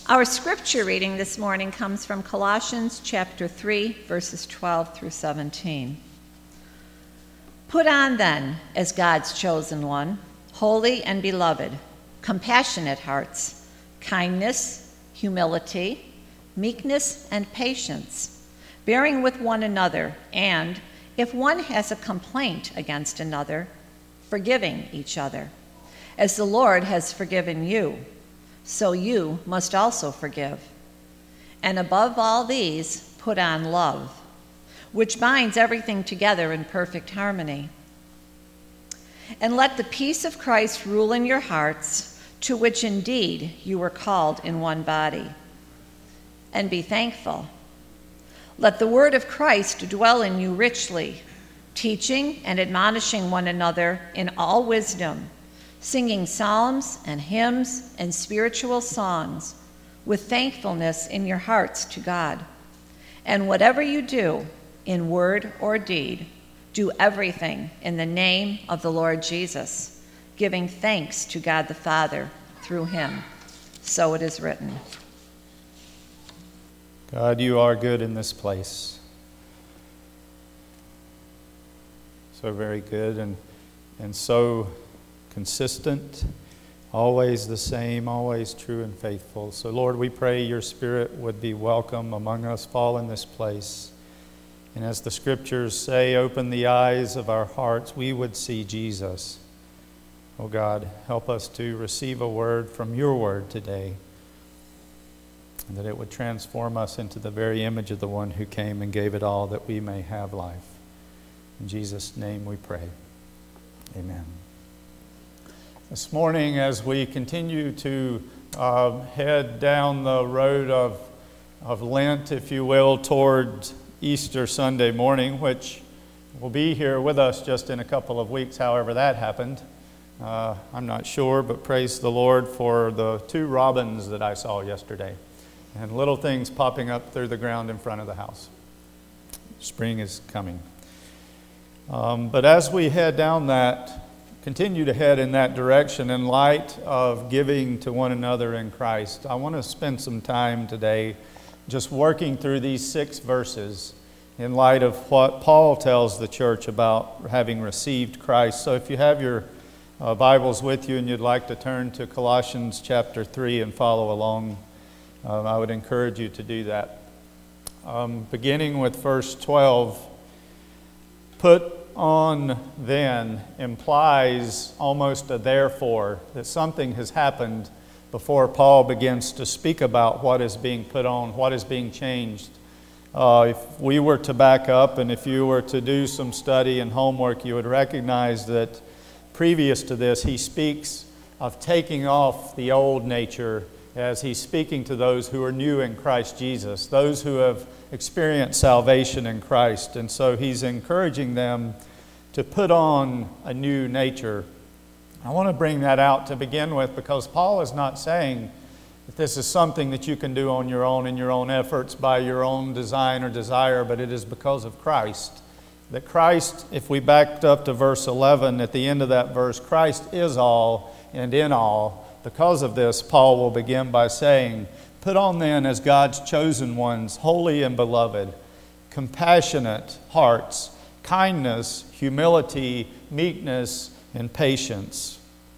Our scripture reading this morning comes from Colossians chapter 3, verses 12 through 17. Put on then, as God's chosen one, holy and beloved, compassionate hearts, kindness, humility, meekness, and patience, bearing with one another, and, if one has a complaint against another, forgiving each other. As the Lord has forgiven you, so you must also forgive. And above all these, put on love, which binds everything together in perfect harmony. And let the peace of Christ rule in your hearts, to which indeed you were called in one body. And be thankful. Let the word of Christ dwell in you richly, teaching and admonishing one another in all wisdom, singing psalms and hymns and spiritual songs with thankfulness in your hearts to God. And whatever you do, in word or deed, do everything in the name of the Lord Jesus, giving thanks to God the Father through him. So it is written. God, you are good in this place. So very good and so consistent, always the same, always true and faithful. So Lord, we pray your Spirit would be welcome among us, fall in this place. And as the scriptures say, open the eyes of our hearts, we would see Jesus. Oh God, help us to receive a word from your word today, and that it would transform us into the very image of the one who came and gave it all that we may have life. In Jesus' name we pray. Amen. This morning, as we continue to head down the road of Lent, if you will, toward Easter Sunday morning, which will be here with us just in a couple of weeks, however that happened. I'm not sure, but praise the Lord for the 2 robins that I saw yesterday, and little things popping up through the ground in front of the house. Spring is coming. But as we head down continue to head in that direction in light of giving to one another in Christ, I want to spend some time today just working through these 6 verses in light of what Paul tells the church about having received Christ. So if you have your Bibles with you and you'd like to turn to Colossians chapter 3 and follow along, I would encourage you to do that. Beginning with verse 12, put on then implies almost a therefore, that something has happened before Paul begins to speak about what is being put on, what is being changed. If we were to back up and if you were to do some study and homework, you would recognize that previous to this, he speaks of taking off the old nature as he's speaking to those who are new in Christ Jesus, those who have experienced salvation in Christ. And so he's encouraging them to put on a new nature. I want to bring that out to begin with because Paul is not saying that this is something that you can do on your own in your own efforts by your own design or desire, but it is because of Christ. That Christ, if we backed up to verse 11, at the end of that verse, Christ is all and in all. Because of this, Paul will begin by saying, put on then as God's chosen ones, holy and beloved, compassionate hearts, kindness, humility, meekness, and patience.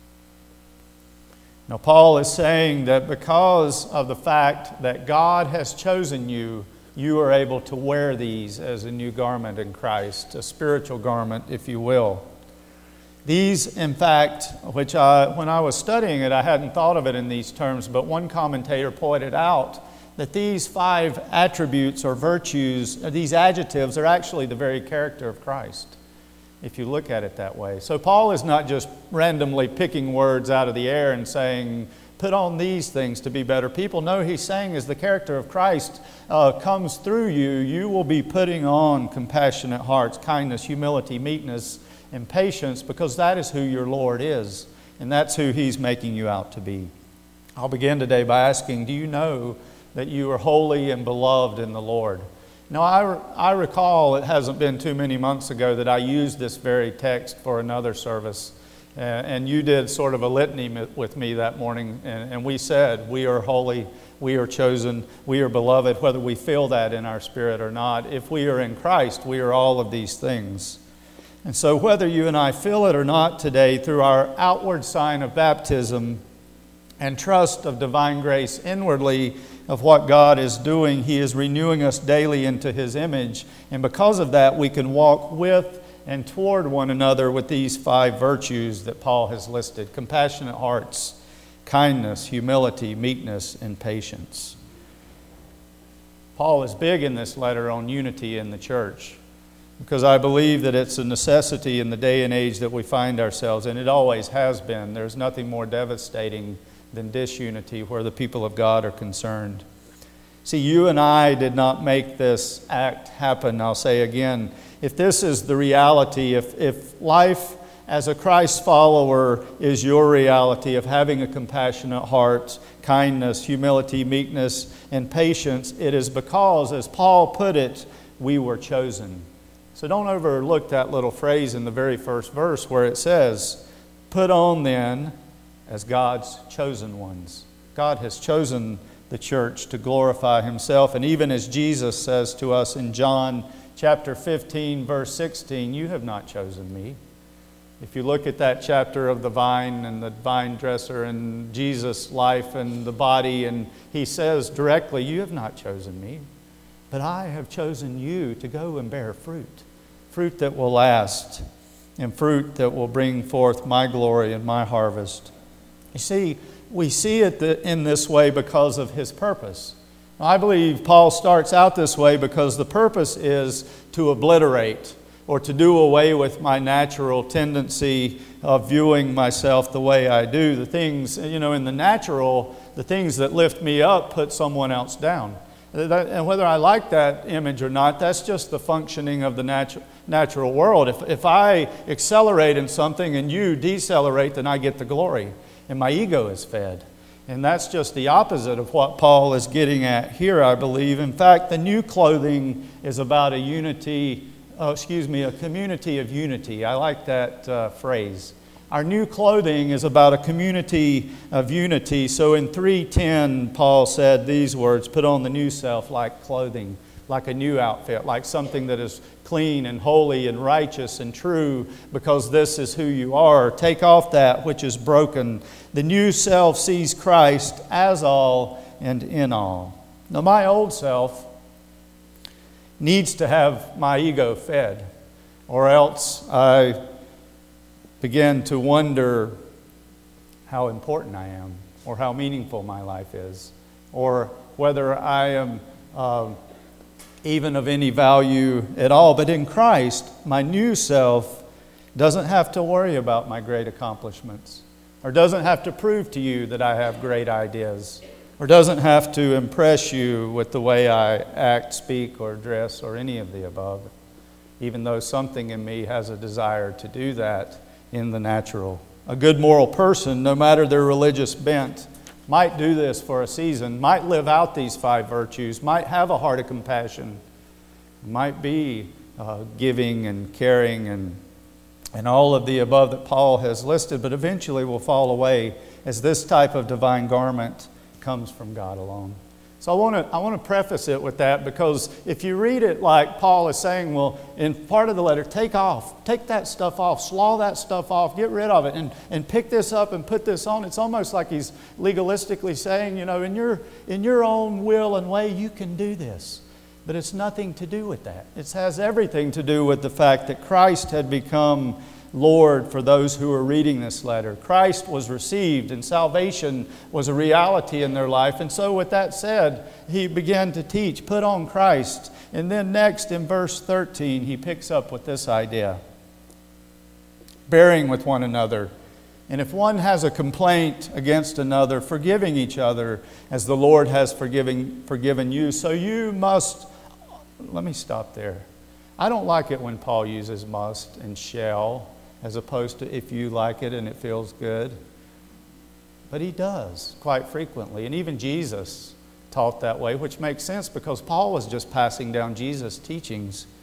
Now, Paul is saying that because of the fact that God has chosen you, you are able to wear these as a new garment in Christ, a spiritual garment, if you will. These, in fact, when I was studying it, I hadn't thought of it in these terms, but one commentator pointed out that these 5 attributes or virtues, these adjectives, are actually the very character of Christ, if you look at it that way. So Paul is not just randomly picking words out of the air and saying, put on these things to be better people. No, he's saying as the character of Christ comes through you, you will be putting on compassionate hearts, kindness, humility, meekness, and patience, because that is who your Lord is, and that's who he's making you out to be. I'll begin today by asking, do you know that you are holy and beloved in the Lord? Now, I recall it hasn't been too many months ago that I used this very text for another service, And you did sort of a litany with me that morning, and we said, we are holy, we are chosen, we are beloved, whether we feel that in our spirit or not. If we are in Christ, we are all of these things. And so whether you and I feel it or not today, through our outward sign of baptism and trust of divine grace inwardly of what God is doing, He is renewing us daily into His image. And because of that, we can walk with and toward one another with these 5 virtues that Paul has listed: compassionate hearts, kindness, humility, meekness, and patience. Paul is big in this letter on unity in the church, because I believe that it's a necessity in the day and age that we find ourselves in. It always has been. There's nothing more devastating than disunity where the people of God are concerned. See, you and I did not make this act happen. I'll say again, if this is the reality, if life as a Christ follower is your reality of having a compassionate heart, kindness, humility, meekness, and patience, it is because, as Paul put it, we were chosen. So don't overlook that little phrase in the very first verse where it says, "Put on then as God's chosen ones." God has chosen the church to glorify Himself. And even as Jesus says to us in John chapter 15, verse 16, "You have not chosen me." If you look at that chapter of the vine and the vine dresser and Jesus' life and the body, and He says directly, "You have not chosen me, but I have chosen you to go and bear fruit. Fruit that will last, and fruit that will bring forth my glory and my harvest." You see, we see it in this way because of His purpose. I believe Paul starts out this way because the purpose is to obliterate or to do away with my natural tendency of viewing myself the way I do. The things, in the natural, the things that lift me up put someone else down. And whether I like that image or not, that's just the functioning of the natural world. If I accelerate in something and you decelerate, then I get the glory, and my ego is fed. And that's just the opposite of what Paul is getting at here, I believe. In fact, the new clothing is about a community of unity. I like that phrase. Our new clothing is about a community of unity. So in 3:10, Paul said these words, "Put on the new self like clothing," like a new outfit, like something that is clean and holy and righteous and true, because this is who you are. Take off that which is broken. The new self sees Christ as all and in all. Now, my old self needs to have my ego fed, or else I begin to wonder how important I am, or how meaningful my life is, or whether I am even of any value at all. But in Christ, my new self doesn't have to worry about my great accomplishments, or doesn't have to prove to you that I have great ideas, or doesn't have to impress you with the way I act, speak, or dress, or any of the above, even though something in me has a desire to do that in the natural. A good moral person, no matter their religious bent, might do this for a season, might live out these 5 virtues, might have a heart of compassion, might be giving and caring and all of the above that Paul has listed, but eventually will fall away as this type of divine garment comes from God alone. So I want to preface it with that, because if you read it like Paul is saying, well, in part of the letter, take that stuff off, slaw that stuff off, get rid of it, and pick this up and put this on. It's almost like he's legalistically saying, in your own will and way, you can do this. But it's nothing to do with that. It has everything to do with the fact that Christ had become Lord for those who are reading this letter. Christ was received, and salvation was a reality in their life. And so with that said, he began to teach, put on Christ. And then next in verse 13, he picks up with this idea: bearing with one another. And if one has a complaint against another, forgiving each other as the Lord has forgiven you. So you must... Let me stop there. I don't like it when Paul uses must and shall, as opposed to if you like it and it feels good. But he does quite frequently. And even Jesus taught that way, which makes sense because Paul was just passing down Jesus' teachings.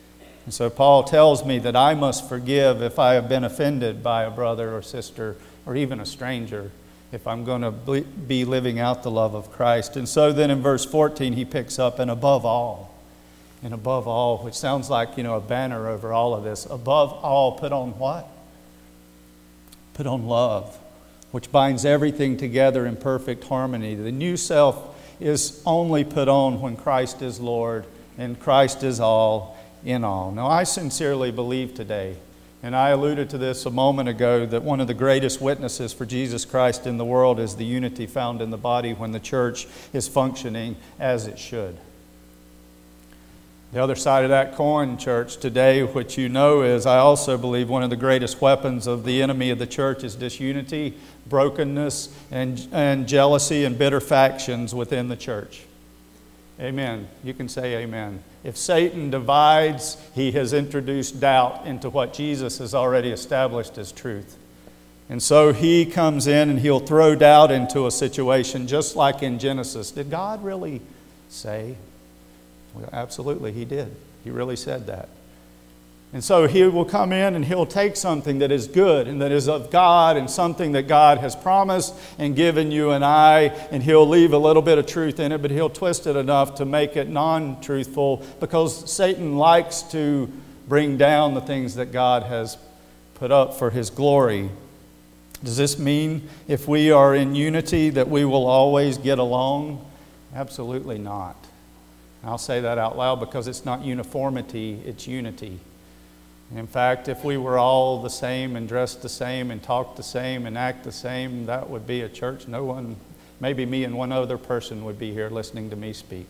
And so Paul tells me that I must forgive if I have been offended by a brother or sister or even a stranger, if I'm going to be living out the love of Christ. And so then in verse 14 he picks up, and above all, which sounds like, a banner over all of this. Above all, put on what? Put on love, which binds everything together in perfect harmony. The new self is only put on when Christ is Lord and Christ is all in all. Now, I sincerely believe today, and I alluded to this a moment ago, that one of the greatest witnesses for Jesus Christ in the world is the unity found in the body when the church is functioning as it should. The other side of that coin, church, today, which is, I also believe, one of the greatest weapons of the enemy of the church is disunity, brokenness, and jealousy and bitter factions within the church. Amen. You can say amen. If Satan divides, he has introduced doubt into what Jesus has already established as truth. And so he comes in and he'll throw doubt into a situation, just like in Genesis. Did God really say? Well, absolutely, he did. He really said that. And so he will come in and he'll take something that is good and that is of God and something that God has promised and given you and I, and he'll leave a little bit of truth in it, but he'll twist it enough to make it non-truthful, because Satan likes to bring down the things that God has put up for his glory. Does this mean if we are in unity that we will always get along? Absolutely not. I'll say that out loud because it's not uniformity, it's unity. In fact, if we were all the same and dressed the same and talked the same and act the same, that would be a church. No one, maybe me and one other person would be here listening to me speak.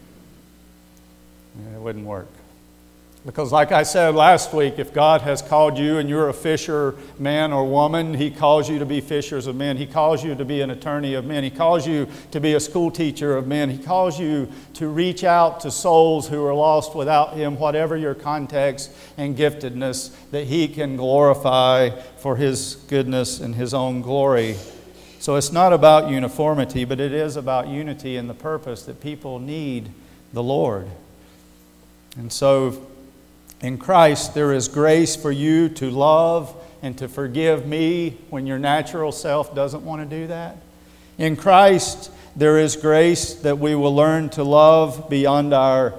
It wouldn't work. Because like I said last week, if God has called you and you're a fisherman or woman, He calls you to be fishers of men. He calls you to be an attorney of men. He calls you to be a school teacher of men. He calls you to reach out to souls who are lost without Him, whatever your context and giftedness, that He can glorify for His goodness and His own glory. So it's not about uniformity, but it is about unity in the purpose that people need the Lord. And so in Christ, there is grace for you to love and to forgive me when your natural self doesn't want to do that. In Christ, there is grace that we will learn to love beyond our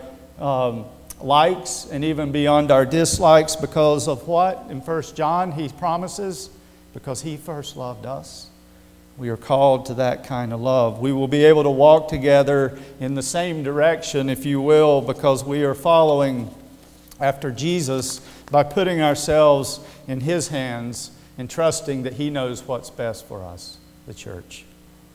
likes and even beyond our dislikes, because of what? In 1 John, he promises, because He first loved us. We are called to that kind of love. We will be able to walk together in the same direction, if you will, because we are following after Jesus by putting ourselves in His hands and trusting that He knows what's best for us, the church.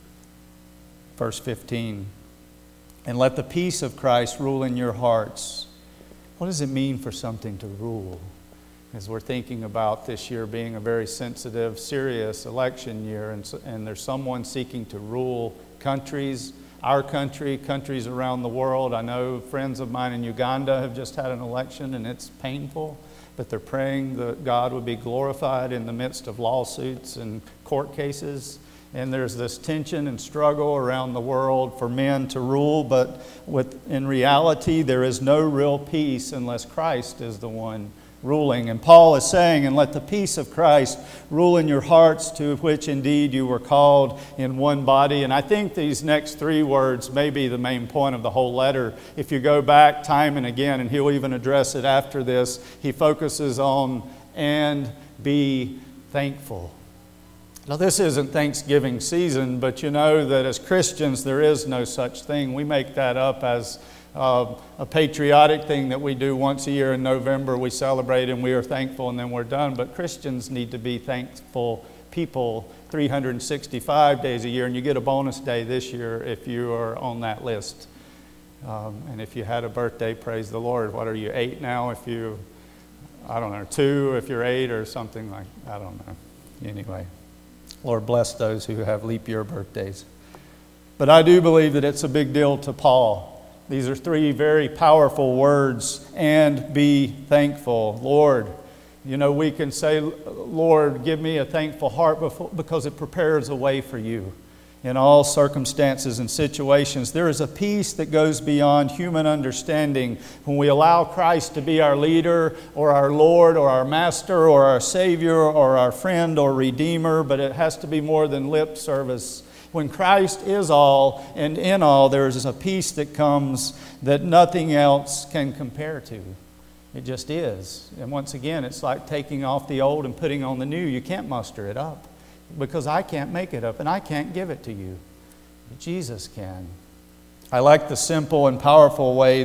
Verse 15, and let the peace of Christ rule in your hearts. What does it mean for something to rule? As we're thinking about this year being a very sensitive, serious election year, and there's someone seeking to rule countries, our country, countries around the world. I know friends of mine in Uganda have just had an election, and it's painful, but they're praying that God would be glorified in the midst of lawsuits and court cases. And there's this tension and struggle around the world for men to rule, but in reality, there is no real peace unless Christ is the one ruling. And Paul is saying, and let the peace of Christ rule in your hearts, to which indeed you were called in one body. And I think these next three words may be the main point of the whole letter. If you go back time and again, and he'll even address it after this, he focuses on, and be thankful. Now, this isn't Thanksgiving season, but you know that as Christians there is no such thing. We make that up as a patriotic thing that we do once a year in November. We celebrate and we are thankful, and then we're done. But Christians need to be thankful people 365 days a year, and you get a bonus day this year if you are on that list. And if you had a birthday, praise the Lord. What are you, 8 now? If you, I don't know, 2 if you're 8 or something like, I don't know. Anyway, Lord bless those who have leap year birthdays. But I do believe that it's a big deal to Paul. These are 3 very powerful words, and be thankful. Lord, you know, we can say, Lord, give me a thankful heart because it prepares a way for you. in all circumstances and situations. There is a peace that goes beyond human understanding when we allow Christ to be our leader or our Lord or our Master or our Savior or our friend or Redeemer, but it has to be more than lip service. When Christ is all and in all, there is a peace that comes that nothing else can compare to. It just is. And once again, it's like taking off the old and putting on the new. You can't muster it up, because I can't make it up and I can't give it to you. But Jesus can. I like the simple and powerful way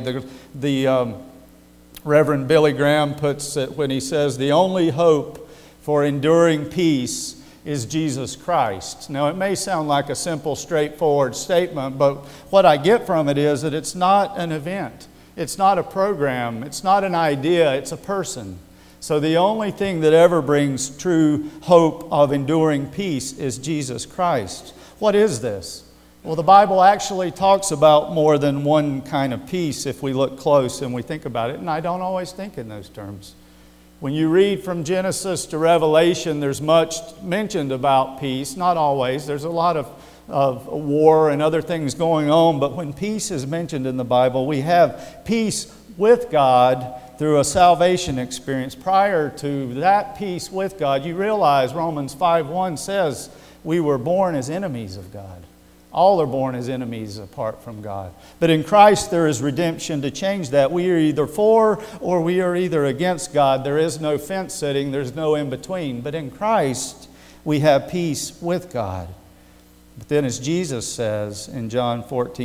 the Reverend Billy Graham puts it when he says, the only hope for enduring peace is Jesus Christ. Now, it may sound like a simple, straightforward statement, but what I get from it is that it's not an event. It's not a program. It's not an idea. It's a person. So the only thing that ever brings true hope of enduring peace is Jesus Christ. What is this? Well, the Bible actually talks about more than one kind of peace if we look close and we think about it, and I don't always think in those terms. When you read from Genesis to Revelation, there's much mentioned about peace. Not always. There's a lot of war and other things going on, but when peace is mentioned in the Bible, we have peace with God through a salvation experience. Prior to that peace with God, you realize Romans 5:1 says we were born as enemies of God. All are born as enemies apart from God. But in Christ there is redemption to change that. We are either for or we are either against God. There is no fence sitting. There's no in between. But in Christ we have peace with God. But then as Jesus says in John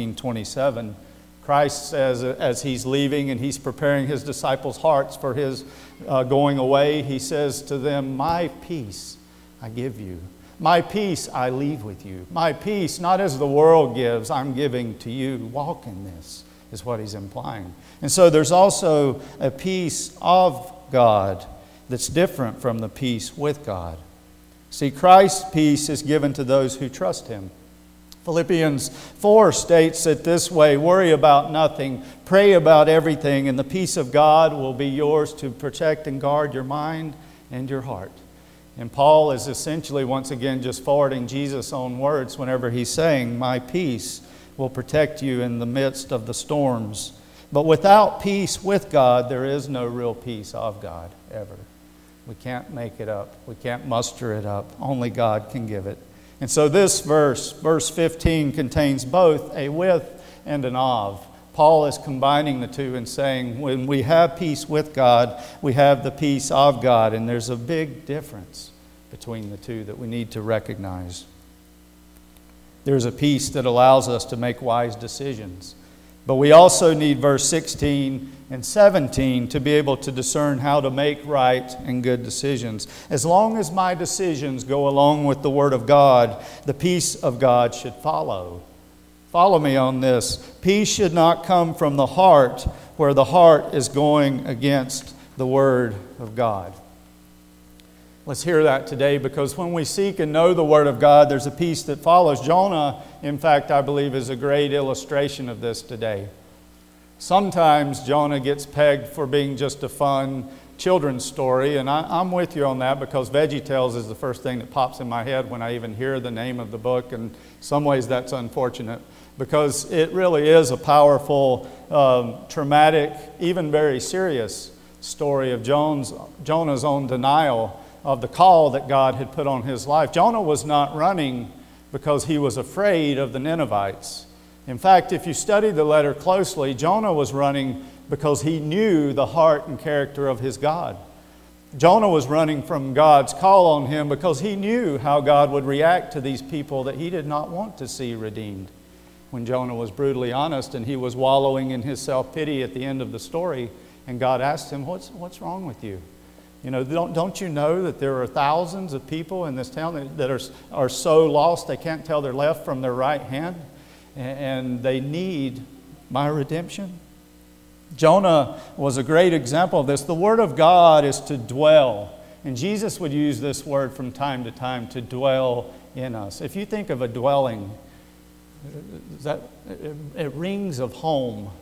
14:27, Christ says as He's leaving and He's preparing His disciples' hearts for His going away, He says to them, my peace I give you. My peace I leave with you. My peace, not as the world gives, I'm giving to you. Walk in this, is what He's implying. And so there's also a peace of God that's different from the peace with God. See, Christ's peace is given to those who trust Him. Philippians 4 states it this way, worry about nothing, pray about everything, and the peace of God will be yours to protect and guard your mind and your heart. And Paul is essentially, once again, just forwarding Jesus' own words whenever he's saying, my peace will protect you in the midst of the storms. But without peace with God, there is no real peace of God, ever. We can't make it up. We can't muster it up. Only God can give it. And so this verse 15, contains both a with and an of. Paul is combining the two and saying when we have peace with God, we have the peace of God. And there's a big difference between the two that we need to recognize. There's a peace that allows us to make wise decisions. But we also need verse 16 and 17 to be able to discern how to make right and good decisions. As long as my decisions go along with the Word of God, the peace of God should follow. Follow me on this. Peace should not come from the heart where the heart is going against the Word of God. Let's hear that today, because when we seek and know the Word of God, there's a peace that follows. Jonah, in fact, I believe is a great illustration of this today. Sometimes Jonah gets pegged for being just a fun children's story, and I'm with you on that, because VeggieTales is the first thing that pops in my head when I even hear the name of the book, and in some ways that's unfortunate, because it really is a powerful, traumatic, even very serious story of Jonah's own denial of the call that God had put on his life. Jonah was not running because he was afraid of the Ninevites. In fact, if you study the letter closely, Jonah was running because he knew the heart and character of his God. Jonah was running from God's call on him because he knew how God would react to these people that he did not want to see redeemed. When Jonah was brutally honest and he was wallowing in his self-pity at the end of the story, and God asked him, what's wrong with you? You know, don't you know that there are thousands of people in this town that are so lost they can't tell their left from their right hand? And they need my redemption. Jonah was a great example of this. The Word of God is to dwell. And Jesus would use this word from time to time, to dwell in us. If you think of a dwelling, it rings of home.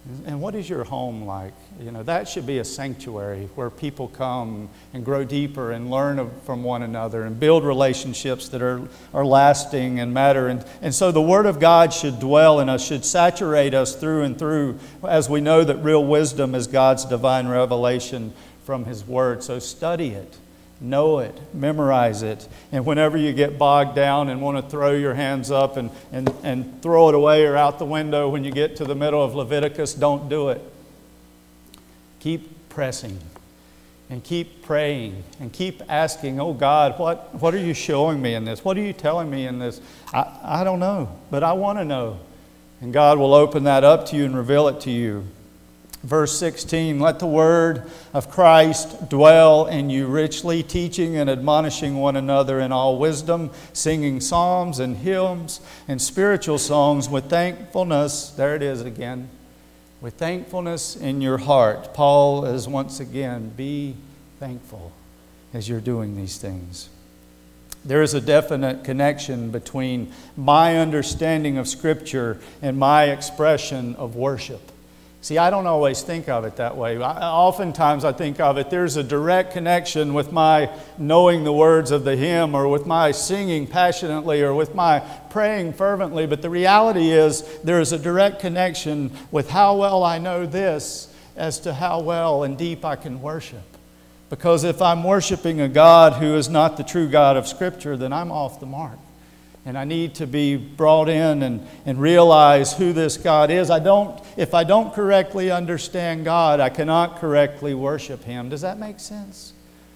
And what is your home like? You know, that should be a sanctuary where people come and grow deeper and learn from one another and build relationships that are lasting and matter. And so the Word of God should dwell in us, should saturate us through and through, as we know that real wisdom is God's divine revelation from His Word. So study it. Know it, memorize it, and whenever you get bogged down and want to throw your hands up and throw it away or out the window when you get to the middle of Leviticus, don't do it. Keep pressing and keep praying and keep asking, oh God, what are you showing me in this? What are you telling me in this? I don't know, but I want to know. And God will open that up to you and reveal it to you. Verse 16, let the word of Christ dwell in you richly, teaching and admonishing one another in all wisdom, singing psalms and hymns and spiritual songs with thankfulness. There it is again. With thankfulness in your heart. Paul is once again, be thankful as you're doing these things. There is a definite connection between my understanding of Scripture and my expression of worship. See, I don't always think of it that way. Oftentimes I think of it, there's a direct connection with my knowing the words of the hymn or with my singing passionately or with my praying fervently. But the reality is there is a direct connection with how well I know this as to how well and deep I can worship. Because if I'm worshiping a God who is not the true God of Scripture, then I'm off the mark. And I need to be brought in and realize who this God is. If I don't correctly understand God, I cannot correctly worship Him. Does that make sense?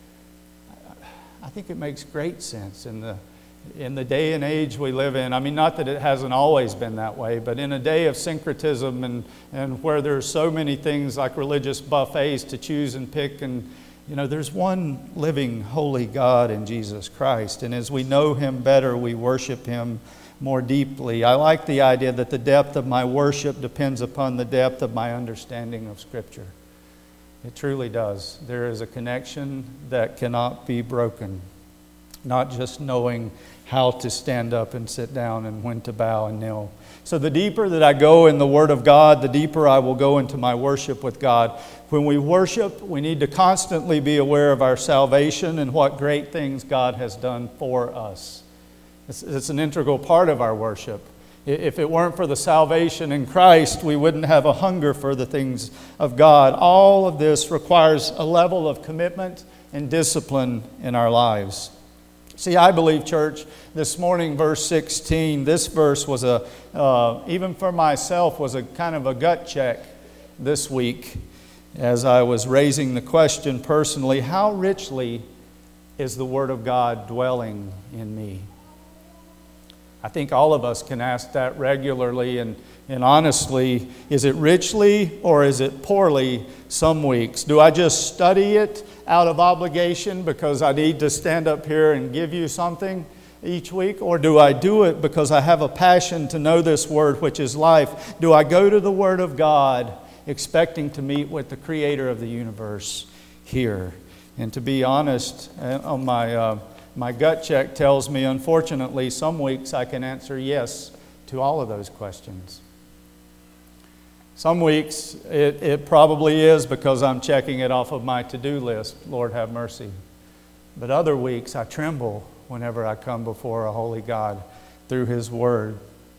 I think it makes great sense in the day and age we live in. I mean, not that it hasn't always been that way, but in a day of syncretism and where there's so many things like religious buffets to choose and pick, and you know, there's one living, holy God in Jesus Christ. And as we know Him better, we worship Him more deeply. I like the idea that the depth of my worship depends upon the depth of my understanding of Scripture. It truly does. There is a connection that cannot be broken. Not just knowing how to stand up and sit down and when to bow and kneel. So the deeper that I go in the Word of God, the deeper I will go into my worship with God. When we worship, we need to constantly be aware of our salvation and what great things God has done for us. It's an integral part of our worship. If it weren't for the salvation in Christ, we wouldn't have a hunger for the things of God. All of this requires a level of commitment and discipline in our lives. See, I believe, church, this morning, verse 16, this verse was even for myself, was a kind of a gut check this week as I was raising the question personally, how richly is the Word of God dwelling in me? I think all of us can ask that regularly and honestly, is it richly or is it poorly some weeks? Do I just study it out of obligation because I need to stand up here and give you something each week? Or do I do it because I have a passion to know this Word, which is life? Do I go to the Word of God expecting to meet with the Creator of the universe here? And to be honest, on my gut check tells me, unfortunately, some weeks I can answer yes to all of those questions. Some weeks it probably is because I'm checking it off of my to-do list, Lord have mercy. But other weeks I tremble whenever I come before a holy God through His Word.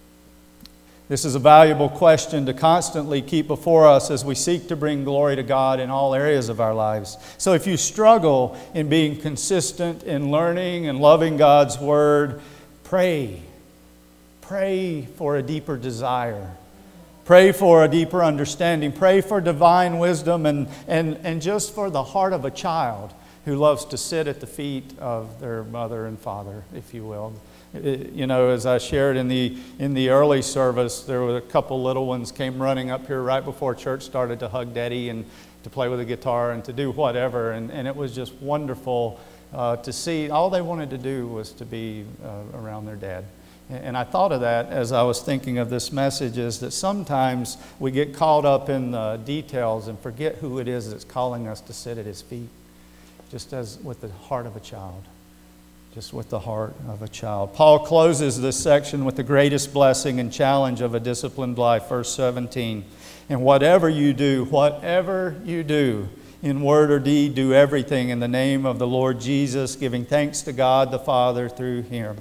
This is a valuable question to constantly keep before us as we seek to bring glory to God in all areas of our lives. So if you struggle in being consistent in learning and loving God's Word, pray. Pray for a deeper desire. Pray for a deeper understanding. Pray for divine wisdom and just for the heart of a child who loves to sit at the feet of their mother and father, if you will. You know, as I shared in the early service, there were a couple little ones came running up here right before church started to hug Daddy and to play with a guitar and to do whatever. And it was just wonderful to see. All they wanted to do was to be around their dad. And I thought of that as I was thinking of this message, is that sometimes we get caught up in the details and forget who it is that's calling us to sit at His feet, just as with the heart of a child. just with the heart of a child. Paul closes this section with the greatest blessing and challenge of a disciplined life, verse 17. And whatever you do, in word or deed, do everything in the name of the Lord Jesus, giving thanks to God the Father through Him.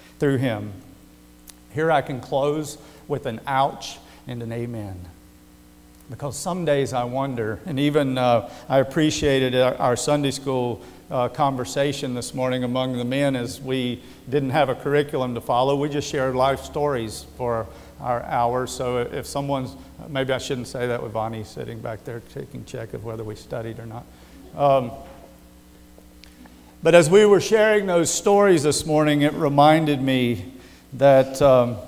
Here I can close with an ouch and an amen. Because some days I wonder, and even I appreciated our Sunday school conversation this morning among the men as we didn't have a curriculum to follow. We just shared life stories for our hour. So if someone's, maybe I shouldn't say that with Vonnie sitting back there taking check of whether we studied or not. But as we were sharing those stories this morning, it reminded me that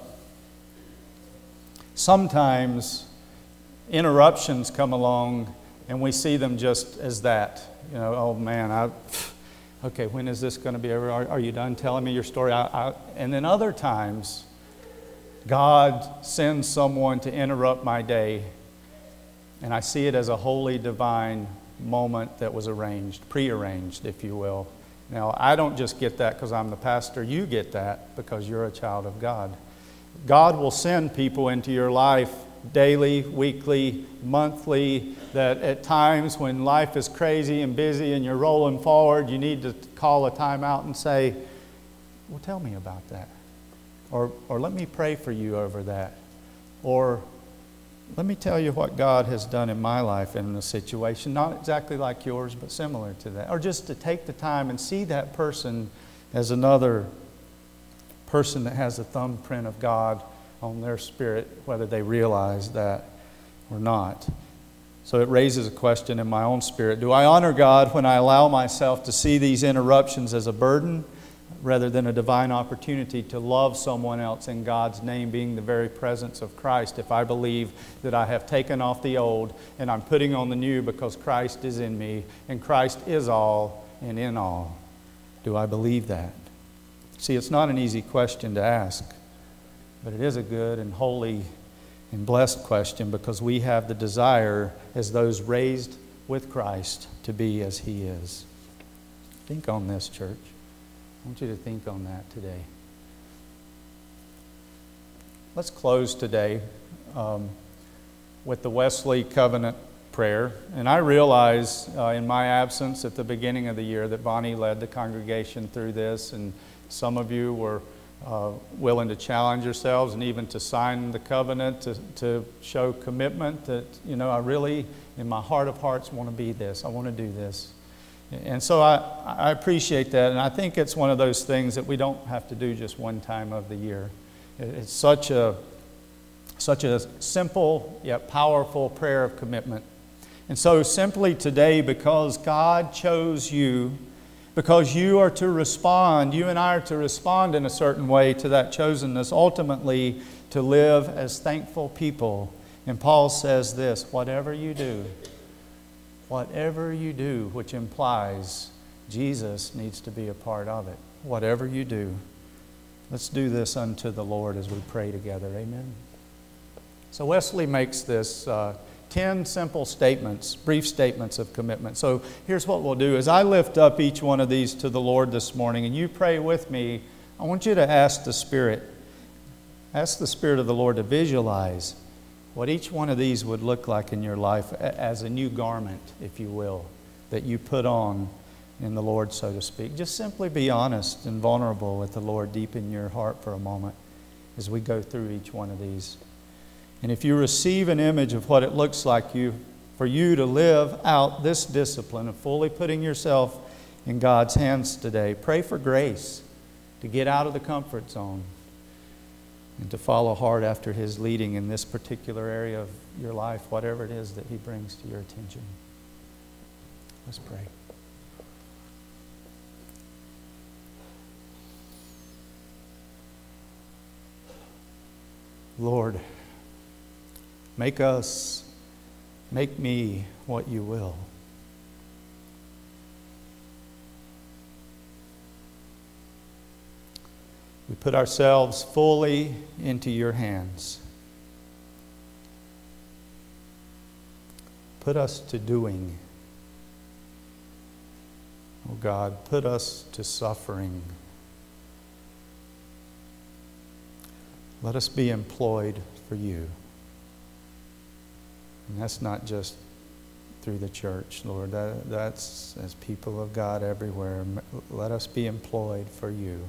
sometimes interruptions come along and we see them just as that. You know, oh man, okay, when is this going to be over? Are you done telling me your story? And then other times, God sends someone to interrupt my day, and I see it as a holy, divine moment that was arranged, prearranged, if you will. Now, I don't just get that because I'm the pastor. You get that because you're a child of God. God will send people into your life daily, weekly, monthly, that at times when life is crazy and busy and you're rolling forward, you need to call a time out and say, well, tell me about that. Or let me pray for you over that. Or let me tell you what God has done in my life in a situation, not exactly like yours, but similar to that. Or just to take the time and see that person as another person that has a thumbprint of God on their spirit, whether they realize that or not. So it raises a question in my own spirit. Do I honor God when I allow myself to see these interruptions as a burden rather than a divine opportunity to love someone else in God's name, being the very presence of Christ, if I believe that I have taken off the old and I'm putting on the new because Christ is in me and Christ is all and in all? Do I believe that? See, it's not an easy question to ask, but it is a good and holy and blessed question because we have the desire as those raised with Christ to be as He is. Think on this, church. I want you to think on that today. Let's close today with the Wesley Covenant prayer. And I realize in my absence at the beginning of the year that Vonnie led the congregation through this, and some of you were willing to challenge yourselves and even to sign the covenant to show commitment that, you know, I really, in my heart of hearts, want to be this. I want to do this. And so I appreciate that, and I think it's one of those things that we don't have to do just one time of the year. It's such a simple yet powerful prayer of commitment. And so simply today, because God chose you, because you are to respond, you and I are to respond in a certain way to that chosenness, ultimately to live as thankful people. And Paul says this, whatever you do, which implies Jesus needs to be a part of it. Whatever you do, let's do this unto the Lord as we pray together. Amen. So Wesley makes this 10 simple statements, brief statements of commitment. So here's what we'll do. As I lift up each one of these to the Lord this morning and you pray with me, I want you to ask the Spirit of the Lord to visualize what each one of these would look like in your life as a new garment, if you will, that you put on in the Lord, so to speak. Just simply be honest and vulnerable with the Lord deep in your heart for a moment as we go through each one of these. And if you receive an image of what it looks like for you to live out this discipline of fully putting yourself in God's hands today, pray for grace to get out of the comfort zone and to follow hard after His leading in this particular area of your life, whatever it is that He brings to your attention. Let's pray. Lord, make me what you will. We put ourselves fully into your hands. Put us to doing. Oh God, put us to suffering Let us be employed for you. And that's not just through the church, Lord. That's as people of God everywhere. Let us be employed for you.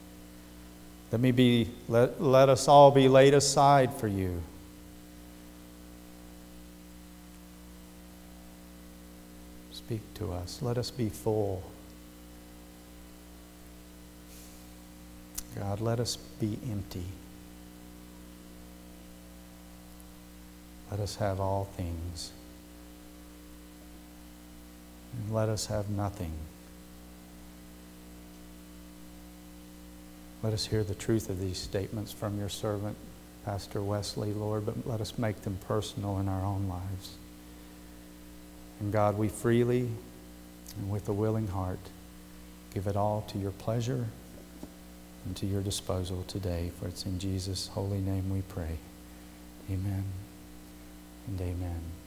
Let us all be laid aside for you. Speak to us. Let us be full. God, let us be empty. Let us have all things. And let us have nothing. Let us hear the truth of these statements from your servant, Pastor Wesley, Lord, but let us make them personal in our own lives. And God, we freely and with a willing heart give it all to your pleasure and to your disposal today. For it's in Jesus' holy name we pray. Amen and amen.